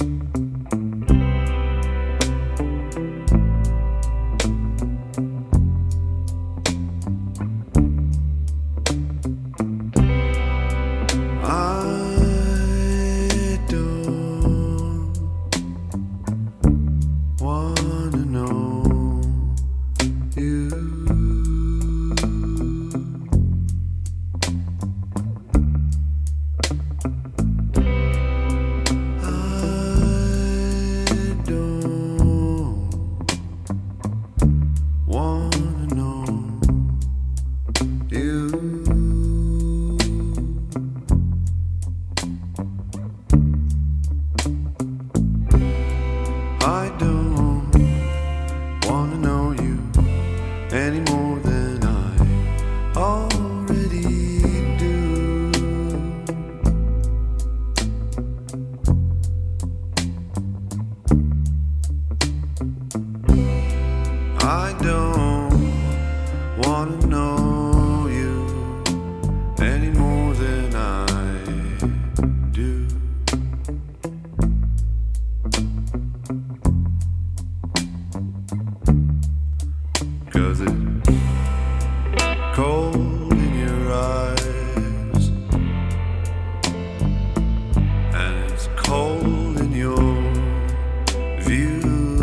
Any more than I already do. I don't want to know you any more than I do. 'Cause it's cold in your eyes, and it's cold in your view.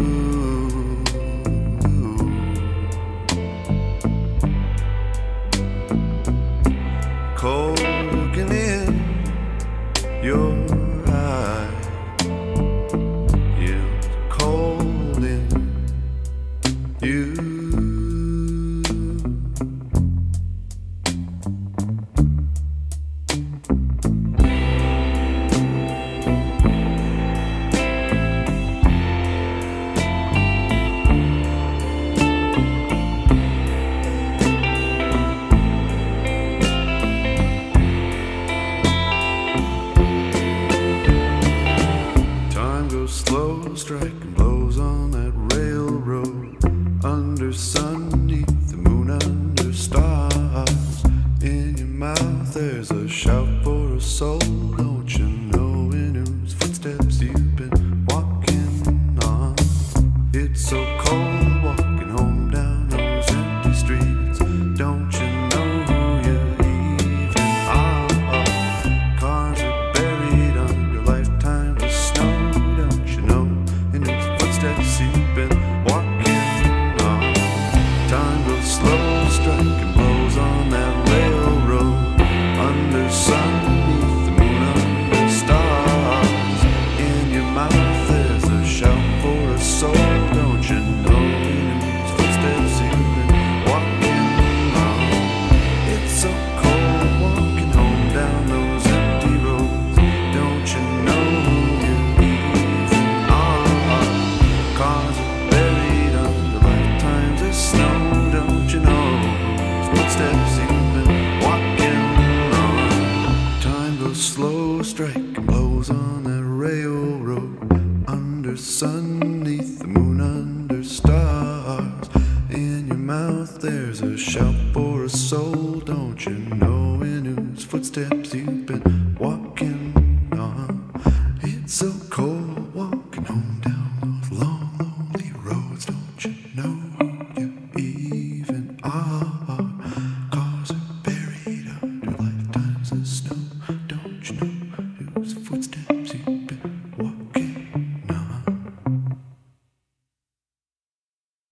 Cold looking in your eyes, it's cold in you. Slow striking blows on that railroad, under sunneath the moon, under stars. In your mouth there's a shout for a soul. Don't you know in whose footsteps you've been walking on? It's so cold walking home down those empty streets. Don't you know who you even are? Cars are buried under lifetimes of snow. Steps you've been walking on. Time goes slow, striking blows on that railroad, under sun, beneath the moon, under stars. In your mouth there's a shout for a soul. Don't you know whose footsteps you've been walking on? It's so cold walking home down those empty roads. Don't you know who you even are? Cars are buried under lifetimes of snow. Don't you know whose footsteps you've been walking on? Time goes slow, striking blows on that railroad, under sun, neath the moon, under stars. In your mouth there's a shout for a soul. Don't you know in whose footsteps you've been walking on? It's so cold walking home down those long, lonely roads. Don't you know who you even are? Cars are buried under lifetimes of snow.